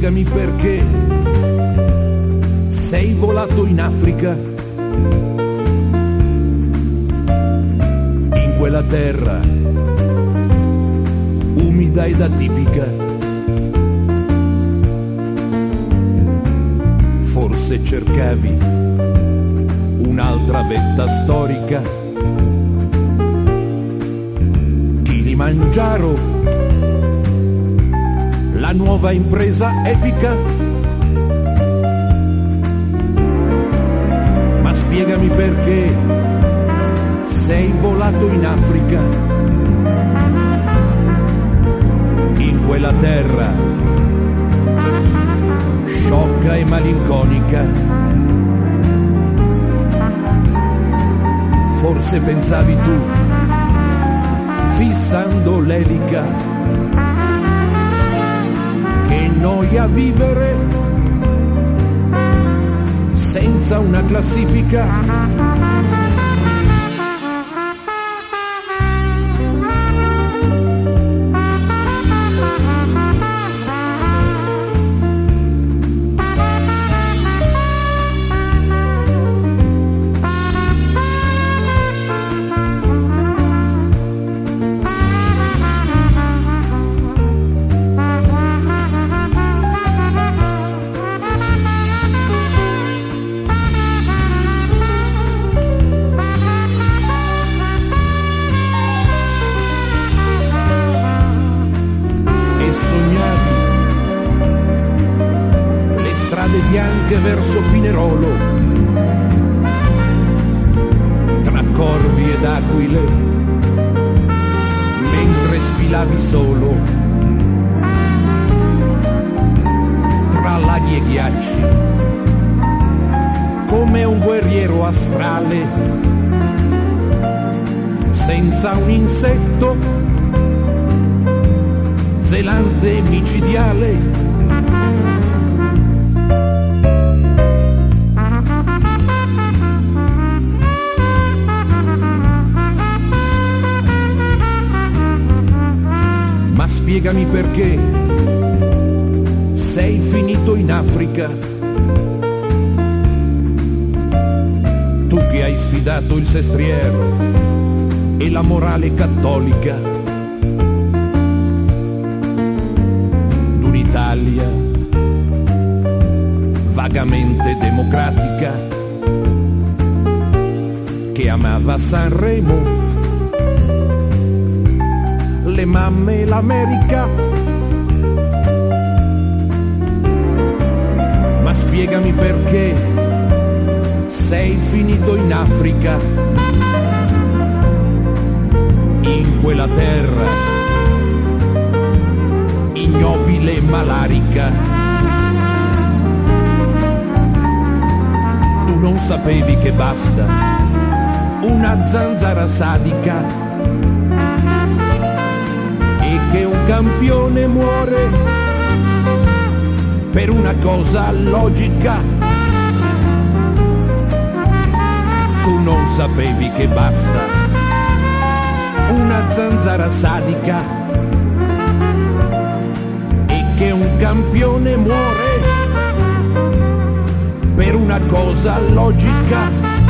spiegami perché sei volato in Africa, in quella terra umida ed atipica. Forse cercavi un'altra vetta storica, Kilimangiaro, la nuova impresa epica. Ma spiegami perché sei volato in Africa, in quella terra sciocca e malinconica. Forse pensavi tu, fissando l'elica, che noia vivere senza una classifica. Bianche verso Pinerolo, tra corvi ed aquile, mentre sfilavi solo, tra laghi e ghiacci, come un guerriero astrale, senza un insetto, zelante e micidiale. Spiegami perché sei finito in Africa, tu che hai sfidato il sestriere e la morale cattolica d'un'Italia vagamente democratica che amava Sanremo, le mamme e l'America. Ma spiegami perché sei finito in Africa, in quella terra ignobile e malarica. Tu non sapevi che basta una zanzara sadica, che un campione muore per una cosa logica. Tu non sapevi che basta una zanzara sadica e che un campione muore per una cosa logica.